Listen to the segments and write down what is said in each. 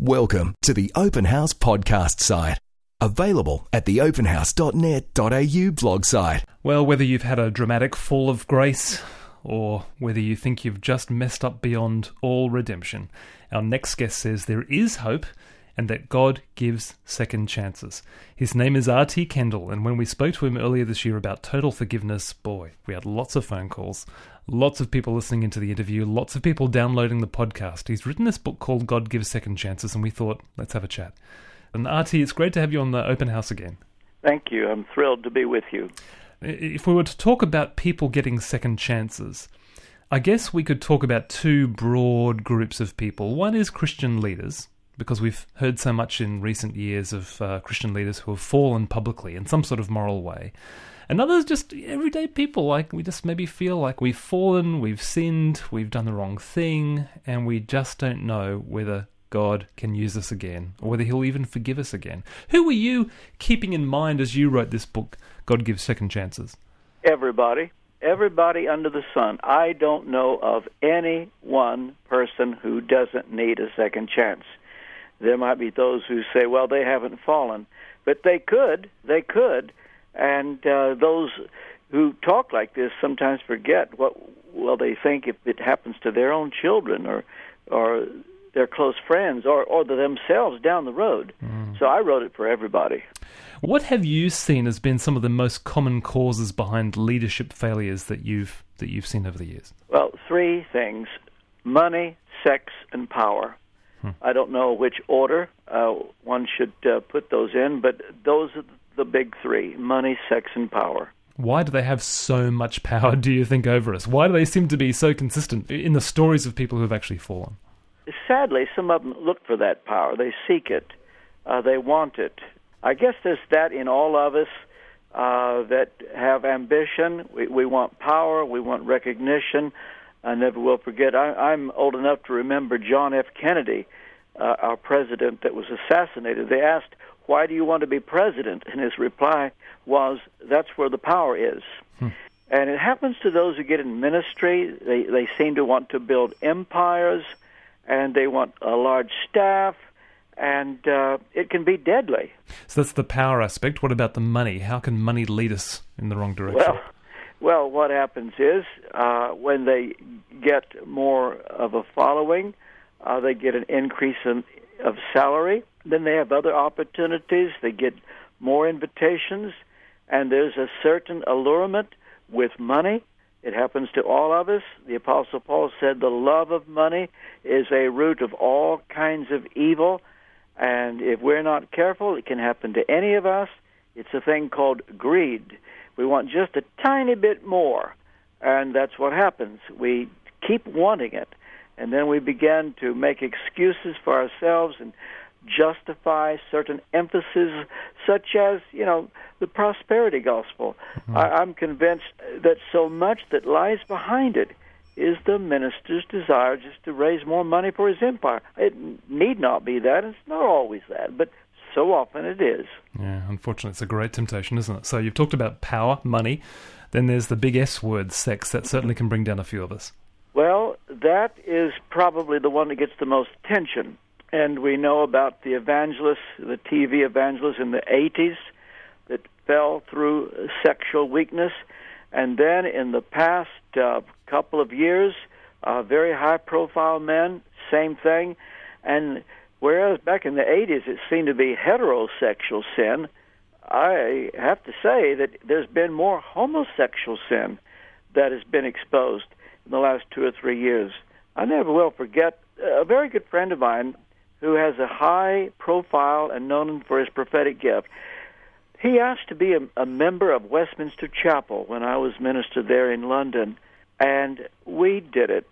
Welcome to the Open House podcast site. Available at theopenhouse.net.au blog site. Well, whether you've had a dramatic fall of grace or whether you think you've just messed up beyond all redemption, our next guest says there is hope and that God gives second chances. His name is R.T. Kendall, and when we spoke to him earlier this year about total forgiveness, boy, we had lots of phone calls, lots of people listening into the interview, lots of people downloading the podcast. He's written this book called God Gives Second Chances, and we thought, let's have a chat. And R.T., it's great to have you on the Open House again. Thank you. I'm thrilled to be with you. If we were to talk about people getting second chances, I guess we could talk about two broad groups of people. One is Christian leaders, because we've heard so much in recent years of Christian leaders who have fallen publicly in some sort of moral way. And others just everyday people, like we just maybe feel like we've fallen, we've sinned, we've done the wrong thing, and we just don't know whether God can use us again, or whether he'll even forgive us again. Who were you keeping in mind as you wrote this book, God Gives Second Chances? Everybody under the sun. I don't know of any one person who doesn't need a second chance. There might be those who say, well, they haven't fallen, but they could, and those who talk like this sometimes forget they think if it happens to their own children or their close friends or to themselves down the road. So I wrote it for everybody. What have you seen as been some of the most common causes behind leadership failures that you've seen over the years? Well, three things: money, sex, and power. I don't know which order one should put those in, but those are the big three: money, sex, and power. Why do they have so much power, do you think, over us? Why do they seem to be so consistent in the stories of people who have actually fallen? Sadly, some of them look for that power. They seek it. They want it. I guess there's that in all of us that have ambition. We want power. We want recognition. I never will forget. I'm old enough to remember John F. Kennedy, our president that was assassinated. They asked, "Why do you want to be president?" And his reply was, "That's where the power is." And it happens to those who get in ministry. They seem to want to build empires, and they want a large staff, and it can be deadly. So that's the power aspect. What about the money? How can money lead us in the wrong direction? Well, what happens is when they get more of a following, they get an increase of salary. Then they have other opportunities. They get more invitations, and there's a certain allurement with money. It happens to all of us. The Apostle Paul said the love of money is a root of all kinds of evil, and if we're not careful, it can happen to any of us. It's a thing called greed. We want just a tiny bit more, and that's what happens. We keep wanting it, and then we begin to make excuses for ourselves and justify certain emphases, such as, the prosperity gospel. I'm convinced that so much that lies behind it is the minister's desire just to raise more money for his empire. It need not be that. It's not always that, but so often it is. Yeah, unfortunately, it's a great temptation, isn't it? So you've talked about power, money. Then there's the big S word, sex. That certainly can bring down a few of us. Well, that is probably the one that gets the most attention. And we know about the evangelists, the TV evangelists in the 80s that fell through sexual weakness. And then in the past couple of years, very high-profile men, same thing. And whereas back in the 80s it seemed to be heterosexual sin, I have to say that there's been more homosexual sin that has been exposed in the last 2 or 3 years. I never will forget a very good friend of mine who has a high profile and known for his prophetic gift. He asked to be a member of Westminster Chapel when I was minister there in London, and we did it.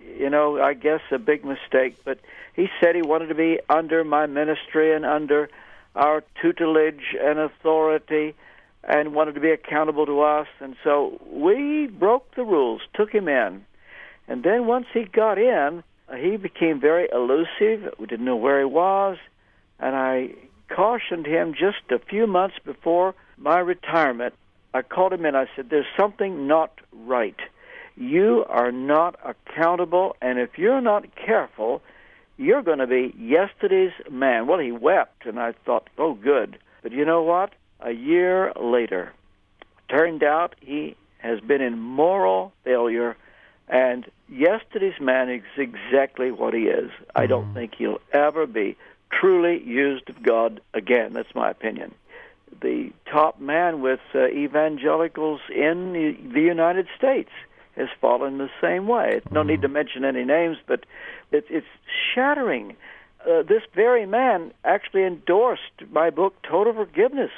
I guess a big mistake, but he said he wanted to be under my ministry and under our tutelage and authority and wanted to be accountable to us. And so we broke the rules, took him in. And then once he got in, he became very elusive. We didn't know where he was. And I cautioned him just a few months before my retirement. I called him in. I said, there's something not right. You are not accountable, and if you're not careful, you're going to be yesterday's man. Well, he wept, and I thought, oh, good. But you know what? A year later, turned out he has been in moral failure, and yesterday's man is exactly what he is. I don't think he'll ever be truly used of God again. That's my opinion. The top man with evangelicals in the United States has fallen the same way. No need to mention any names, but it's shattering. This very man actually endorsed my book, Total Forgiveness.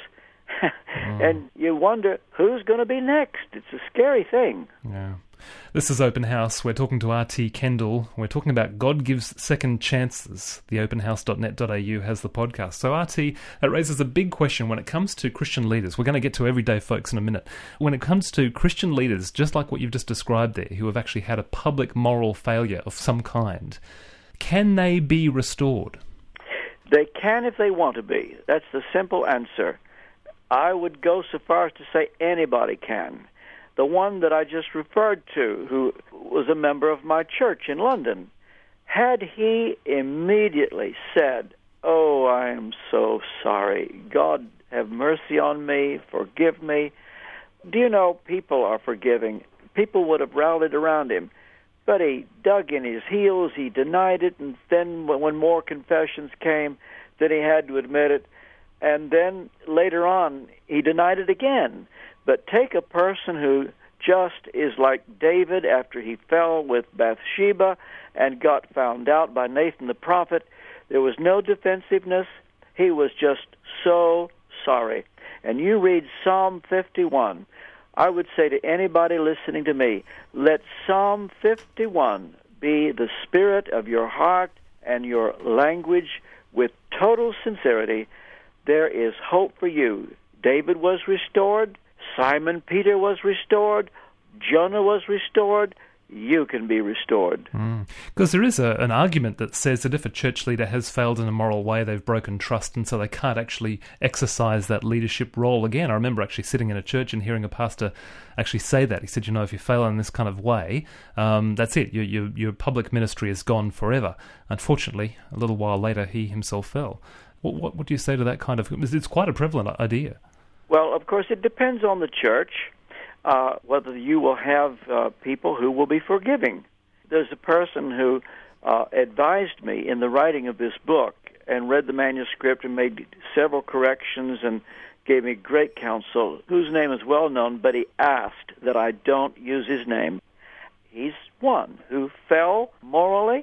And you wonder who's going to be next. It's a scary thing. Yeah. This is Open House. We're talking to R.T. Kendall. We're talking about God Gives Second Chances. The openhouse.net.au has the podcast. So, R.T., that raises a big question when it comes to Christian leaders. We're going to get to everyday folks in a minute. When it comes to Christian leaders, just like what you've just described there, who have actually had a public moral failure of some kind, can they be restored? They can if they want to be. That's the simple answer. I would go so far as to say anybody can. The one that I just referred to, who was a member of my church in London, had he immediately said, oh, I am so sorry, God have mercy on me, forgive me. Do you know, people are forgiving. People would have rallied around him. But he dug in his heels, he denied it, and then when more confessions came, then he had to admit it. And then later on, he denied it again. But take a person who just is like David after he fell with Bathsheba and got found out by Nathan the prophet. There was no defensiveness. He was just so sorry. And you read Psalm 51. I would say to anybody listening to me, let Psalm 51 be the spirit of your heart and your language with total sincerity. There is hope for you. David was restored. Simon Peter was restored. Jonah was restored. You can be restored. Because there is an argument that says that if a church leader has failed in a moral way, they've broken trust, and so they can't actually exercise that leadership role again. I remember actually sitting in a church and hearing a pastor actually say that. He said, you know, if you fail in this kind of way, that's it. Your public ministry is gone forever. Unfortunately, a little while later, he himself fell. What do you say to that kind of... It's quite a prevalent idea. Well, of course, it depends on the church, whether you will have people who will be forgiving. There's a person who advised me in the writing of this book and read the manuscript and made several corrections and gave me great counsel, whose name is well known, but he asked that I don't use his name. He's one who fell morally,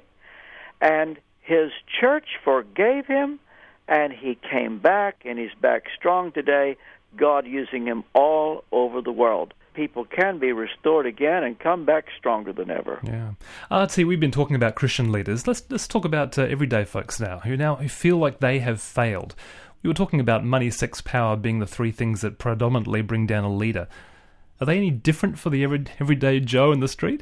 and his church forgave him, and he came back, and he's back strong today, God using him all over the world. People can be restored again and come back stronger than ever. Yeah. R.T., we've been talking about Christian leaders. Let's talk about everyday folks now who feel like they have failed. We were talking about money, sex, power being the three things that predominantly bring down a leader. Are they any different for the everyday Joe in the street?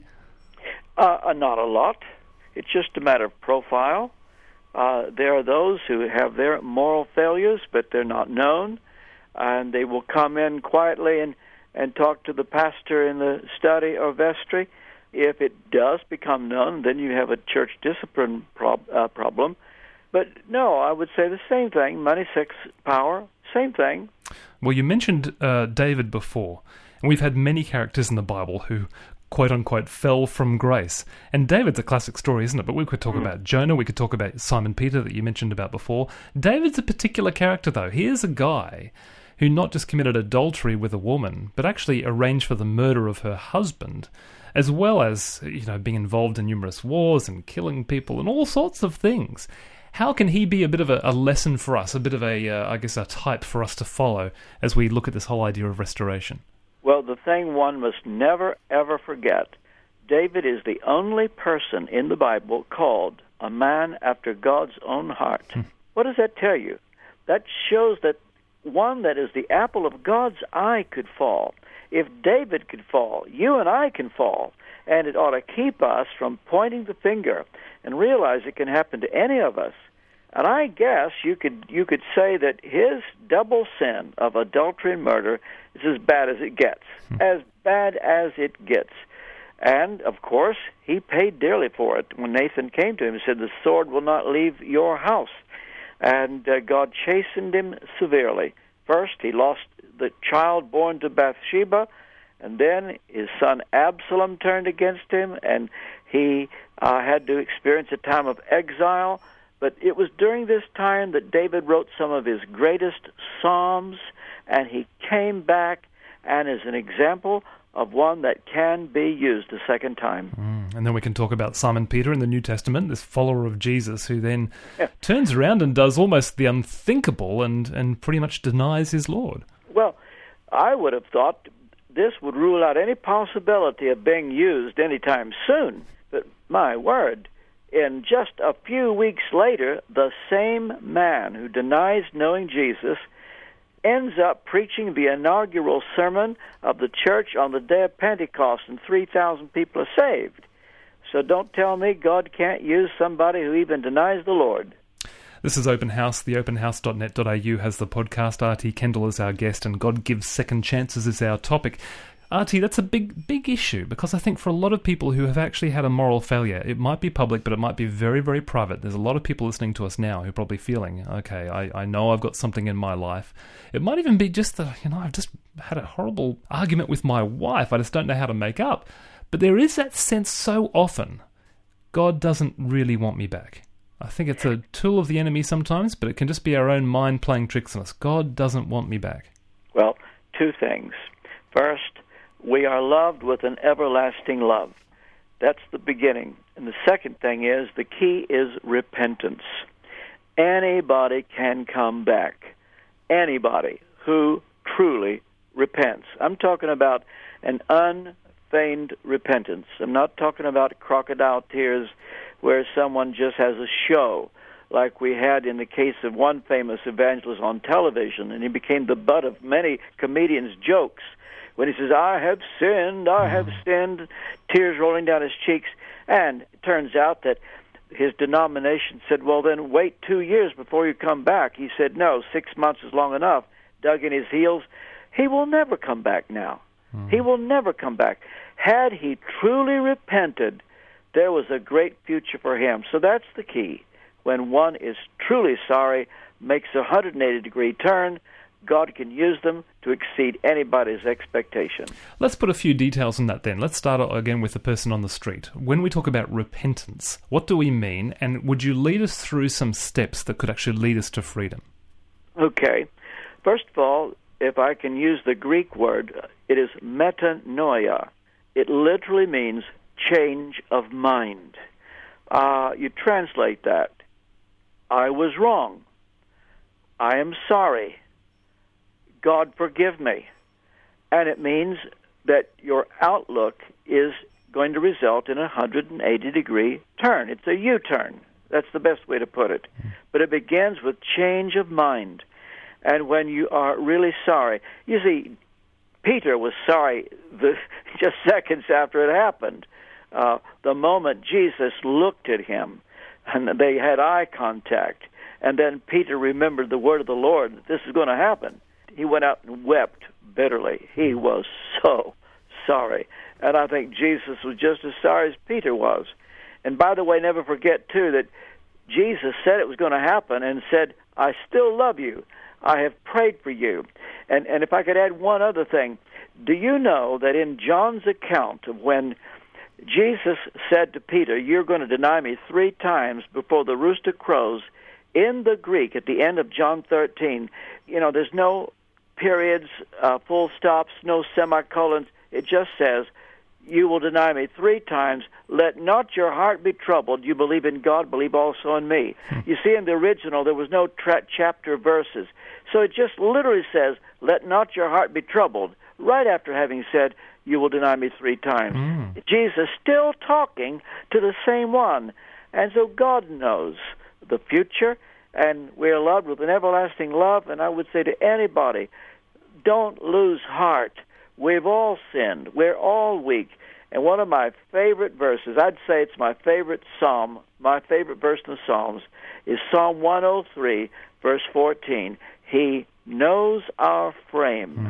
Not a lot. It's just a matter of profile. There are those who have their moral failures, but they're not known, and they will come in quietly and talk to the pastor in the study or vestry. If it does become known, then you have a church discipline problem. But no, I would say the same thing, money, sex, power, same thing. Well, you mentioned David before, and we've had many characters in the Bible who quote-unquote fell from grace. And David's a classic story, isn't it? But we could talk about Jonah, we could talk about Simon Peter that you mentioned about before. David's a particular character, though. Here's a guy who not just committed adultery with a woman, but actually arranged for the murder of her husband, as well as, being involved in numerous wars and killing people and all sorts of things. How can he be a bit of a lesson for us, a bit of a type for us to follow as we look at this whole idea of restoration? Well, the thing one must never, ever forget, David is the only person in the Bible called a man after God's own heart. What does that tell you? That shows that one that is the apple of God's eye could fall. If David could fall, you and I can fall. And it ought to keep us from pointing the finger and realize it can happen to any of us. And I guess you could say that his double sin of adultery and murder is as bad as it gets. As bad as it gets. And, of course, he paid dearly for it. When Nathan came to him, he said, the sword will not leave your house. And God chastened him severely. First, he lost the child born to Bathsheba, and then his son Absalom turned against him, and he had to experience a time of exile. But it was during this time that David wrote some of his greatest psalms, and he came back and is an example of one that can be used a second time. And then we can talk about Simon Peter in the New Testament, this follower of Jesus who then turns around and does almost the unthinkable and pretty much denies his Lord. Well, I would have thought this would rule out any possibility of being used anytime soon. But my word, in just a few weeks later, the same man who denies knowing Jesus ends up preaching the inaugural sermon of the church on the day of Pentecost, and 3,000 people are saved. So don't tell me God can't use somebody who even denies the Lord. This is Open House. The openhouse.net.au has the podcast. R.T. Kendall is our guest, and God Gives Second Chances is our topic. R.T., that's a big issue, because I think for a lot of people who have actually had a moral failure, it might be public, but it might be very, very private. There's a lot of people listening to us now who are probably feeling, okay, I know I've got something in my life. It might even be just that, I've just had a horrible argument with my wife. I just don't know how to make up. But there is that sense so often, God doesn't really want me back. I think it's a tool of the enemy sometimes, but it can just be our own mind playing tricks on us. God doesn't want me back. Well, two things. First, we are loved with an everlasting love. That's the beginning. And the second thing is, the key is repentance. Anybody can come back. Anybody who truly repents. I'm talking about an unfeigned repentance. I'm not talking about crocodile tears where someone just has a show, like we had in the case of one famous evangelist on television, and he became the butt of many comedians' jokes. When he says, I have sinned, tears rolling down his cheeks. And it turns out that his denomination said, well, then wait 2 years before you come back. He said, no, 6 months is long enough. Dug in his heels. He will never come back now. He will never come back. Had he truly repented, there was a great future for him. So that's the key. When one is truly sorry, makes a 180-degree turn, God can use them to exceed anybody's expectation. Let's put a few details on that then. Let's start again with the person on the street. When we talk about repentance, what do we mean? And would you lead us through some steps that could actually lead us to freedom? Okay. First of all, if I can use the Greek word, it is metanoia. It literally means change of mind. You translate that. I was wrong. I am sorry. God forgive me. And it means that your outlook is going to result in a 180-degree turn. It's a U-turn. That's the best way to put it. But it begins with change of mind. And when you are really sorry, you see, Peter was sorry just seconds after it happened. The moment Jesus looked at him, and they had eye contact, and then Peter remembered the word of the Lord that this is going to happen. He went out and wept bitterly. He was so sorry. And I think Jesus was just as sorry as Peter was. And by the way, never forget, too, that Jesus said it was going to happen and said, I still love you. I have prayed for you. And if I could add one other thing, do you know that in John's account of when Jesus said to Peter, you're going to deny me 3 times before the rooster crows, in the Greek, at the end of John 13, there's no periods, full stops, no semicolons. It just says, you will deny me 3 times. Let not your heart be troubled. You believe in God, believe also in me. You see, in the original, there was no chapter verses. So it just literally says, let not your heart be troubled, right after having said, you will deny me 3 times. Jesus still talking to the same one. And so God knows the future, and we're loved with an everlasting love. And I would say to anybody, don't lose heart. We've all sinned. We're all weak. And one of my favorite verses, I'd say it's my favorite psalm, my favorite verse in the Psalms, is Psalm 103, verse 14. He knows our frame.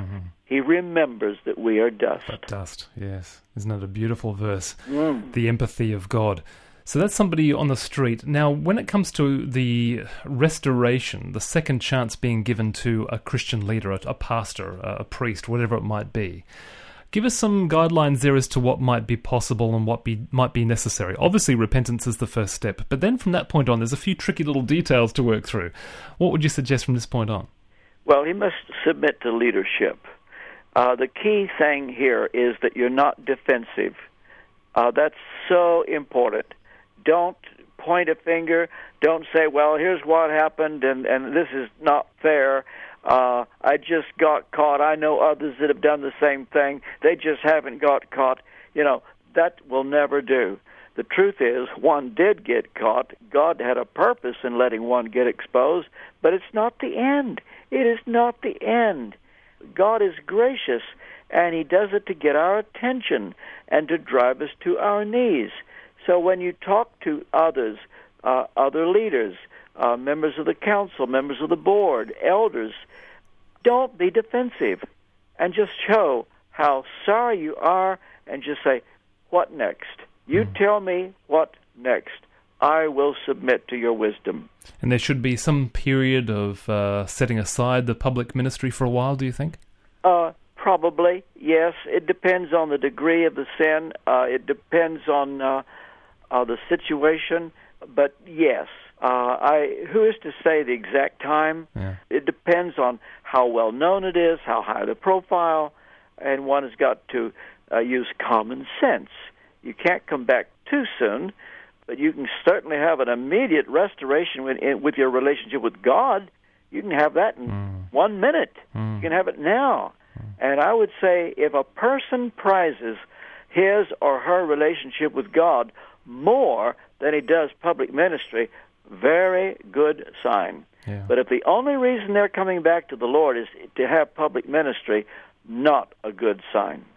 He remembers that we are dust. But dust, yes. Isn't it a beautiful verse? The empathy of God. So that's somebody on the street. Now, when it comes to the restoration, the second chance being given to a Christian leader, a pastor, a priest, whatever it might be, give us some guidelines there as to what might be possible and what might be necessary. Obviously, repentance is the first step, but then from that point on, there's a few tricky little details to work through. What would you suggest from this point on? Well, he must submit to leadership. The key thing here is that you're not defensive. That's so important. Don't point a finger. Don't say, well, here's what happened, and this is not fair. I just got caught. I know others that have done the same thing. They just haven't got caught. That will never do. The truth is, one did get caught. God had a purpose in letting one get exposed, but it's not the end. It is not the end. God is gracious, and He does it to get our attention and to drive us to our knees. So when you talk to others, other leaders, members of the council, members of the board, elders, don't be defensive, and just show how sorry you are, and just say, what next? You tell me what next. I will submit to your wisdom. And there should be some period of setting aside the public ministry for a while, do you think? Probably, yes. It depends on the degree of the sin. It depends on the situation. But yes, who is to say the exact time? Yeah. It depends on how well known it is, how high the profile, and one has got to use common sense. You can't come back too soon, but you can certainly have an immediate restoration with your relationship with God. You can have that in 1 minute. You can have it now. And I would say if a person prizes his or her relationship with God more than he does public ministry, very good sign. Yeah. But if the only reason they're coming back to the Lord is to have public ministry, not a good sign.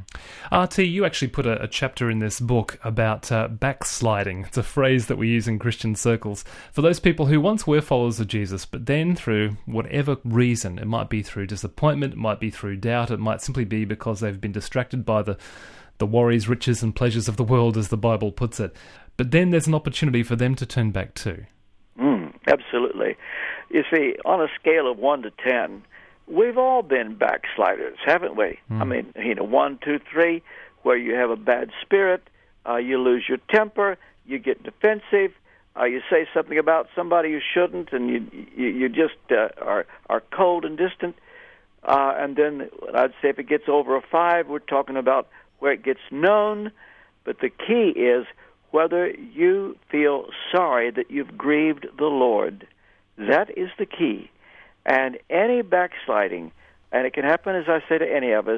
R.T., you actually put a chapter in this book about backsliding. It's a phrase that we use in Christian circles. For those people who once were followers of Jesus, but then through whatever reason, it might be through disappointment, it might be through doubt, it might simply be because they've been distracted by the worries, riches and pleasures of the world, as the Bible puts it. But then there's an opportunity for them to turn back too. Absolutely. You see, on a scale of 1 to 10, we've all been backsliders, haven't we? I mean, 1, 2, 3, where you have a bad spirit, you lose your temper, you get defensive, you say something about somebody you shouldn't, and you just are cold and distant. And then I'd say if it gets over a 5, we're talking about where it gets known. But the key is whether you feel sorry that you've grieved the Lord. That is the key. And any backsliding, and it can happen, as I say to any of us,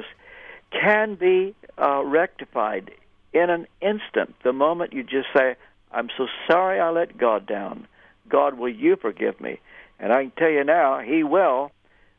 can be rectified in an instant. The moment you just say, I'm so sorry I let God down. God, will you forgive me? And I can tell you now, He will.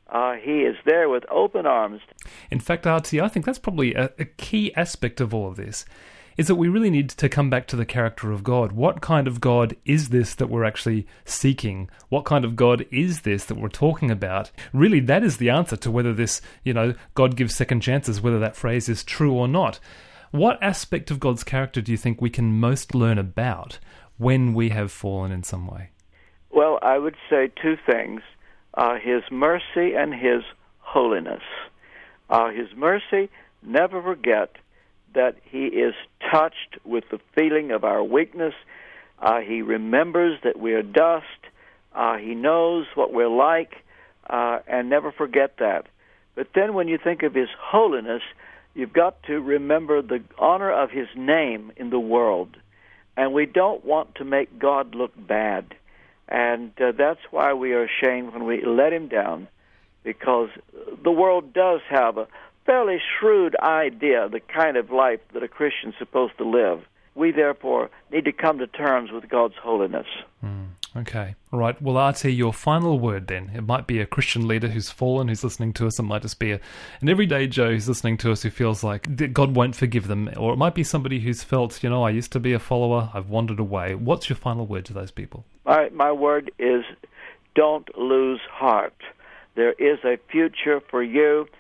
He is there with open arms. In fact, R.T., I think that's probably a key aspect of all of this, is that we really need to come back to the character of God. What kind of God is this that we're actually seeking? What kind of God is this that we're talking about? Really, that is the answer to whether this, God gives second chances, whether that phrase is true or not. What aspect of God's character do you think we can most learn about when we have fallen in some way? Well, I would say two things. His mercy and His holiness. His mercy, never forget that He is touched with the feeling of our weakness. He remembers that we are dust. He knows what we're like, and never forget that. But then when you think of His holiness, you've got to remember the honor of His name in the world. And we don't want to make God look bad. And that's why we are ashamed when we let Him down, because the world does have a fairly shrewd idea, the kind of life that a Christian's supposed to live. We, therefore, need to come to terms with God's holiness. Okay. All right. Well, R.T., your final word then. It might be a Christian leader who's fallen, who's listening to us. It might just be an everyday Joe who's listening to us who feels like God won't forgive them. Or it might be somebody who's felt, I used to be a follower, I've wandered away. What's your final word to those people? My word is, don't lose heart. There is a future for you.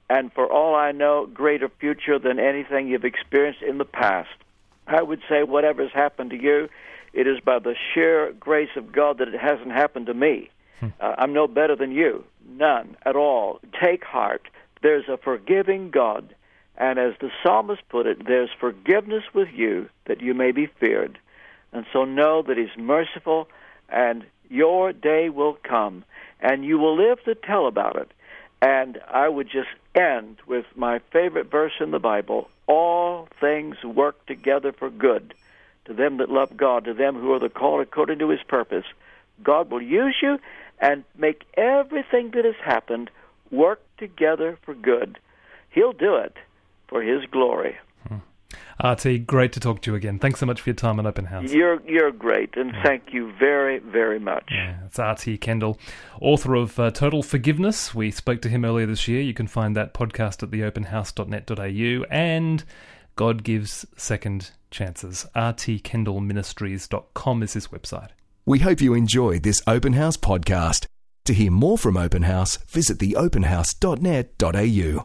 and for all I know, greater future than anything you've experienced in the past. I would say whatever has happened to you, it is by the sheer grace of God that it hasn't happened to me. I'm no better than you. None at all. Take heart. There's a forgiving God, and as the psalmist put it, there's forgiveness with you that you may be feared. And so know that He's merciful, and your day will come, and you will live to tell about it. And I would just end with my favorite verse in the Bible: all things work together for good to them that love God, to them who are the called according to His purpose. God will use you and make everything that has happened work together for good. He'll do it for His glory. RT, great to talk to you again. Thanks so much for your time on Open House. You're great, and thank you very, very much. Yeah, it's RT Kendall, author of Total Forgiveness. We spoke to him earlier this year. You can find that podcast at theopenhouse.net.au, and God Gives Second Chances. rtkendallministries.com is his website. We hope you enjoyed this Open House podcast. To hear more from Open House, visit theopenhouse.net.au.